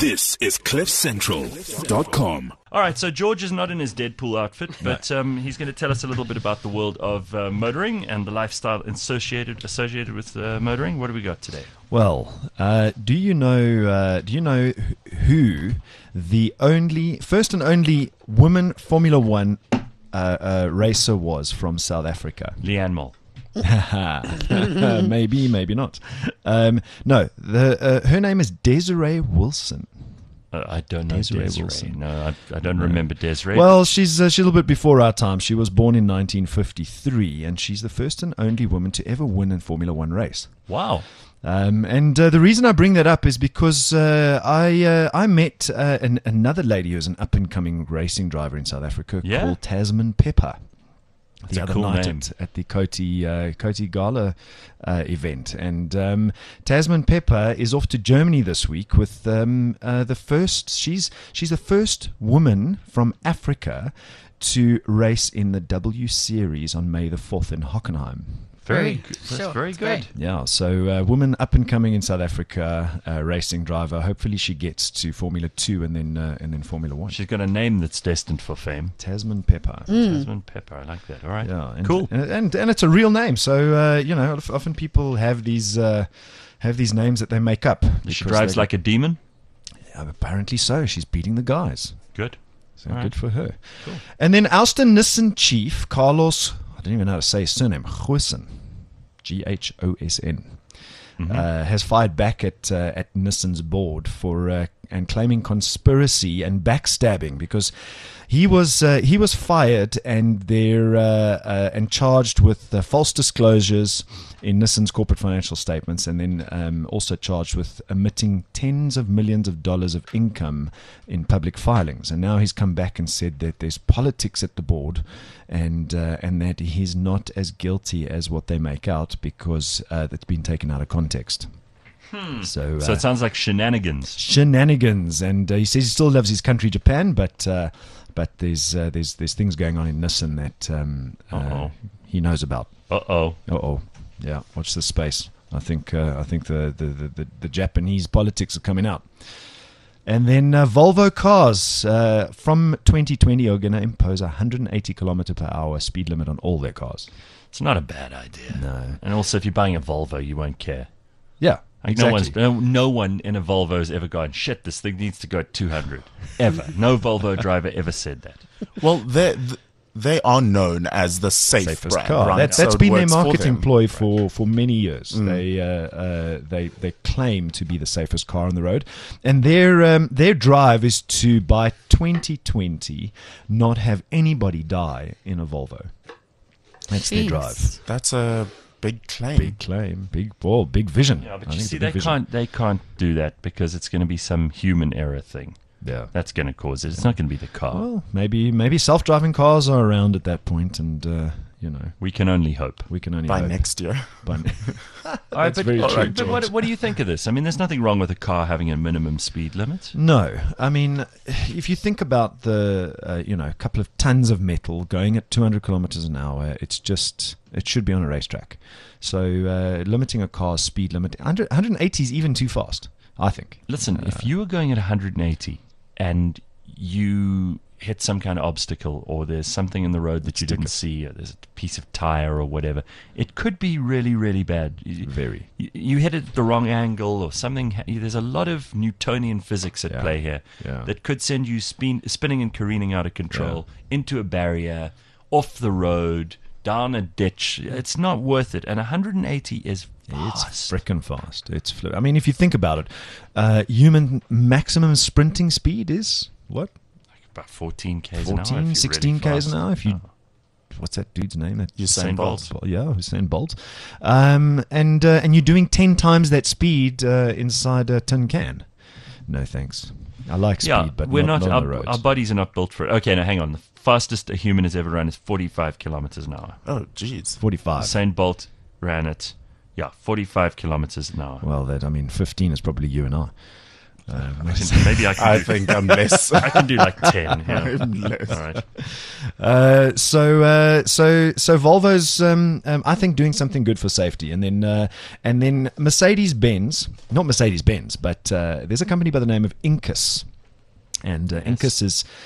This is CliffCentral.com. All right, so George is not in his Deadpool outfit, but he's going to tell us a little bit about the world of motoring and the lifestyle associated with motoring. What do we got today? Well, do you know who the first and only woman Formula One racer was from South Africa? Leanne Moll. Maybe not. No, her name is Desiree Wilson. I don't know Desiree Wilson. No, I don't remember Desiree. Well, she's a little bit before our time. She was born in 1953, and she's the first and only woman to ever win a Formula One race. Wow. And the reason I bring that up is because I met another lady who's an up-and-coming racing driver in South Africa called Tasman Pepper. That's a cool name. At the Coty Gala event. And Tasman Pepper is off to Germany this week with the first. She's the first woman from Africa to race in the W Series on May the 4th in Hockenheim. Very good. That's very good. Great. Yeah, so woman up and coming in South Africa, racing driver. Hopefully she gets to Formula 2 and then Formula 1. She's got a name that's destined for fame. Tasman Pepper. Tasman Pepper. I like that. All right. Yeah, cool. And it's a real name. So often people have these names that they make up. She drives like a demon. Yeah, apparently so. She's beating the guys. Good. So good for her. Cool. And then Alston Nissan chief Carlos, I don't even know how to say his surname, Goosen, Ghosn, has fired back at Nissan's board for and claiming conspiracy and backstabbing because he was fired and and charged with false disclosures in Nissan's corporate financial statements, and then also charged with omitting tens of millions of dollars of income in public filings. And now he's come back and said that there's politics at the board, and that he's not as guilty as what they make out because that's been taken out of context. So it sounds like shenanigans. And he says he still loves his country, Japan, but there's things going on in Nissan that he knows about. Yeah, watch this space. I think the Japanese politics are coming out. And then Volvo cars from 2020 are going to impose a 180 kilometer per hour speed limit on all their cars. It's not a bad idea. No. And also, if you're buying a Volvo, you won't care. Yeah. Like exactly. No one in a Volvo has ever gone, shit, this thing needs to go at 200. Ever. No Volvo driver ever said that. Well, they are known as the safest car. Right? That's been their marketing ploy for many years. They claim to be the safest car on the road, and their drive is to by 2020 not have anybody die in a Volvo. That's their drive. That's a big claim. Big vision. Yeah, but you see, they can't do that because it's going to be some human error thing. Yeah, that's going to cause it. It's not going to be the car. Well, maybe self-driving cars are around at that point, and we can only hope. By next year. But what do you think of this? I mean, there's nothing wrong with a car having a minimum speed limit. No, I mean, if you think about the a couple of tons of metal going at 200 kilometers an hour, it should be on a racetrack. So limiting a car's speed limit 180 is even too fast, I think. Listen, if you were going at 180 and you hit some kind of obstacle, or there's something in the road that you didn't see, or there's a piece of tire or whatever, it could be really, really bad. Very. You hit it at the wrong angle or something. There's a lot of Newtonian physics at play here that could send you spinning and careening out of control into a barrier, off the road, down a ditch. It's not worth it. And 180 is fast. It's frickin' fast. I mean, if you think about it, human maximum sprinting speed is what? About 14 k's an hour. 16 k's an hour. What's that dude's name? Usain Bolt. Yeah, Usain Bolt. And you're doing 10 times that speed inside a tin can. No thanks. I like speed, but we're not on the roads. Our bodies are not built for it. Okay, now hang on. The fastest a human has ever run is 45 kilometers an hour. Oh, jeez. 45. Usain Bolt ran it. 45 kilometers an hour. Well, 15 is probably you and I. Maybe I can. I think I'm less. I can do like 10. Yeah. I'm less. All right. So Volvo's, I think, doing something good for safety, and then Mercedes-Benz, not Mercedes-Benz, but there's a company by the name of Incus. And Incus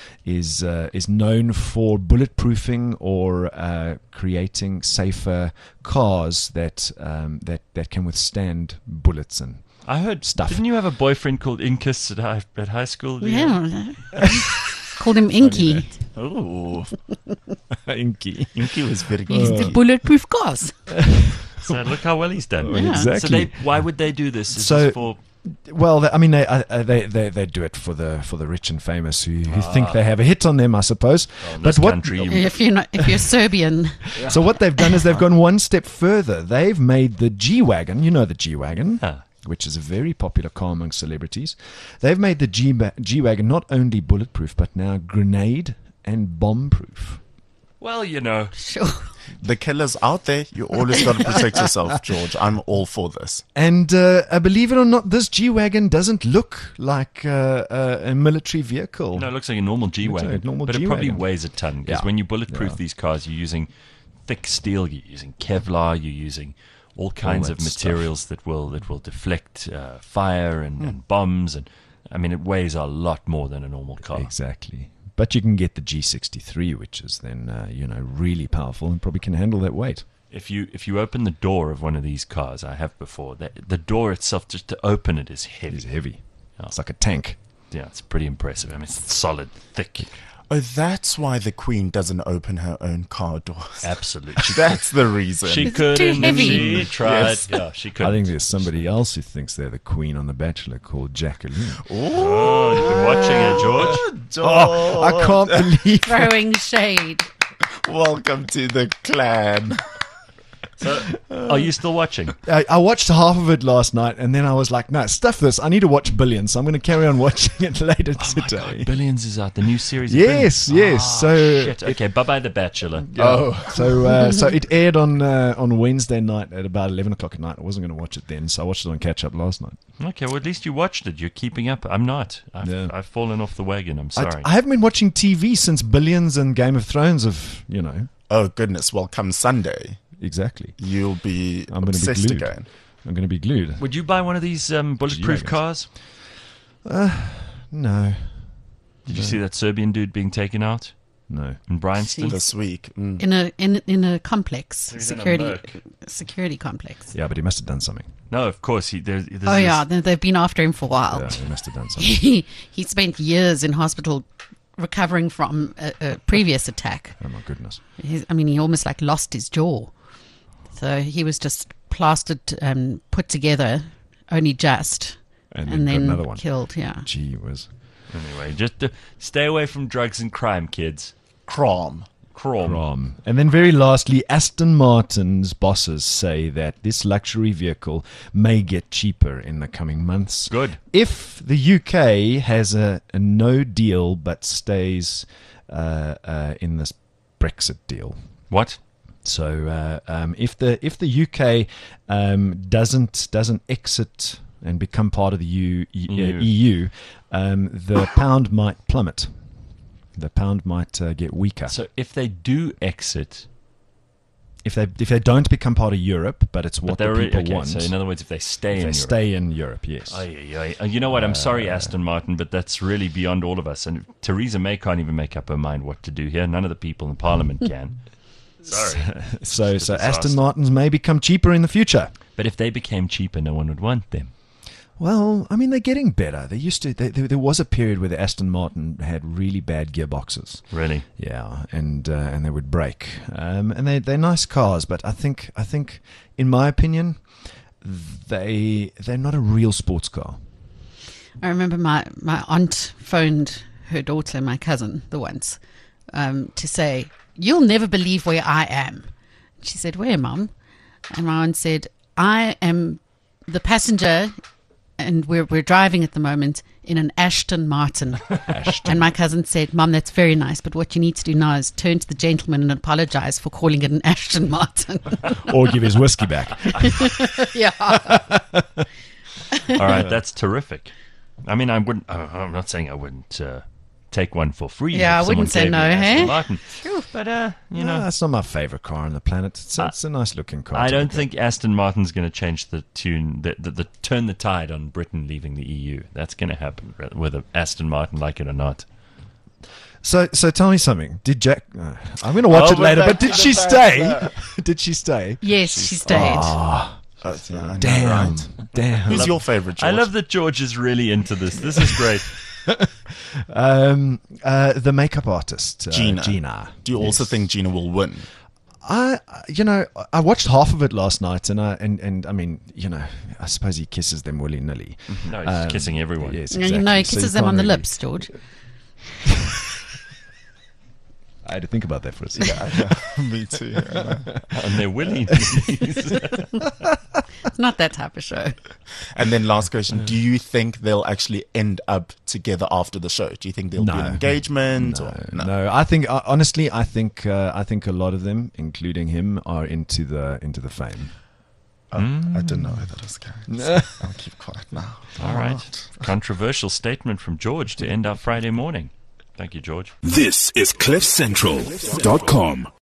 is known for bulletproofing or creating safer cars that can withstand bullets and I heard stuff. Didn't you have a boyfriend called Incus at high school? Yeah. Called him Inky. Oh, Inky. Inky was very He's good. the bulletproof cars. So look how well he's done. Yeah. Exactly. So why would they do this? Is So- this for Well, I mean, they do it for the rich and famous who think they have a hit on them, I suppose. in But this what? country? If you're Serbian, So what they've done is they've gone one step further. They've made the G-Wagon. You know the G-Wagon. Ah. Which is a very popular car among celebrities. They've made the G-Wagon not only bulletproof, but now grenade and bomb-proof. Well, sure. The killers out there, you always got to protect yourself, George. I'm all for this. And believe it or not, this G-Wagon doesn't look like a military vehicle. no, it looks like a normal G-Wagon, like a normal but it probably G-Wagon. weighs a ton because Yeah. when you bulletproof Yeah. these cars, you're using thick steel, you're using Kevlar, you're using all kinds that of materials that will deflect fire and bombs, and I mean it weighs a lot more than a normal car. Exactly. But you can get the G63, which is then really powerful and probably can handle that weight. If you open the door of one of these cars, I have before, the door itself just to open it is heavy. It is heavy. Yeah. It's like a tank. Yeah, it's pretty impressive. I mean, it's solid, thick. Oh, that's why the Queen doesn't open her own car doors. Absolutely. That's the reason. She It's could, too and heavy. she tried. Yes. Yeah, she could. I think there's somebody else who thinks they're the queen on The Bachelor called Jacqueline. Oh, you've been watching it, George. Oh, I can't believe Throwing shade. Welcome to the clan. Are you still watching? I watched half of it last night, and then I was like, no, stuff this. I need to watch Billions, so I'm going to carry on watching it later today. Billions is out. The new series. Of Yes, Billions. yes. Ah, So shit. Okay, bye-bye The Bachelor. So it aired on Wednesday night at about 11 o'clock at night. I wasn't going to watch it then, so I watched it on catch up last night. Okay, well, at least you watched it. You're keeping up. I'm not. I've fallen off the wagon. I'm sorry. I haven't been watching TV since Billions and Game of Thrones have, Oh, goodness. Well, come Sunday, exactly. you'll be I'm going to be obsessed glued. again. I'm going to be glued. Would you buy one of these bulletproof G-Wagons. cars? No, Did you see that Serbian dude being taken out no. in Bryanston? This week. In a complex He's in a security complex. Yeah, but he must have done something. No, of course. There's Oh yeah, they've been after him for a while. Yeah, he must have done something. He spent years in hospital recovering from a previous attack. Oh my goodness. He almost like lost his jaw. So he was just plastered and put together, only just, And and then got then another one. killed. Yeah. Gee whiz. Anyway, just stay away from drugs and crime, kids. Crom. Crom. And then very lastly, Aston Martin's bosses say that this luxury vehicle may get cheaper in the coming months. Good. If the UK has a no deal but stays in this Brexit deal. What? So if the UK doesn't exit and become part of the EU, the pound might plummet. The pound might get weaker. So if they do exit, If they don't become part of Europe, but it's what the people okay, want. so in other words, if they stay if in they Europe. stay in Europe, yes. You know what? I'm sorry, Aston Martin, but that's really beyond all of us. And Theresa May can't even make up her mind what to do here. None of the people in Parliament can. Sorry. So It's a Aston disaster. Martins may become cheaper in the future. But if they became cheaper, no one would want them. Well, I mean, they're getting better. They used to. There was a period where the Aston Martin had really bad gearboxes. Really? Yeah, and they would break. And they're nice cars, but I think, in my opinion, they're not a real sports car. I remember my aunt phoned her daughter, my cousin, the once, to say, "You'll never believe where I am." She said, "Where, Mum?" And my aunt said, "I am the passenger, and we're driving at the moment in an Aston Martin." And my cousin said, "Mum, that's very nice, but what you need to do now is turn to the gentleman and apologize for calling it an Aston Martin." Or give his whiskey back. Yeah. All right, that's terrific. I mean, I'm not saying I wouldn't take one for free. Yeah, if I wouldn't someone say gave me no, an Aston hey? Martin. But you know, that's not my favorite car on the planet. It's a nice looking car. I don't think Aston Martin's going to change the tune, the turn the tide on Britain leaving the EU. That's going to happen, whether Aston Martin like it or not. So tell me something. Did Jack? I'm going to watch it later. But did she stay? Did she stay? Yes, she stayed. Damn. Who's your favorite, George? I love that George is really into this. This is great. The makeup artist, Gina. Do you also think Gina will win? I watched half of it last night, and I mean, I suppose he kisses them willy nilly. No, he's kissing everyone. Yes, No, exactly. he kisses them on the lips, George. I had to think about that for a second. Me too. And they're willing. It's not that type of show. And then last question, do you think they'll actually end up together after the show? Do you think there'll be an engagement? No. I think honestly, I think a lot of them, including him, are into the fame. I didn't know that was carried. I'll keep quiet now. All right. Controversial statement from George to end our Friday morning. Thank you, George. This is CliffCentral.com.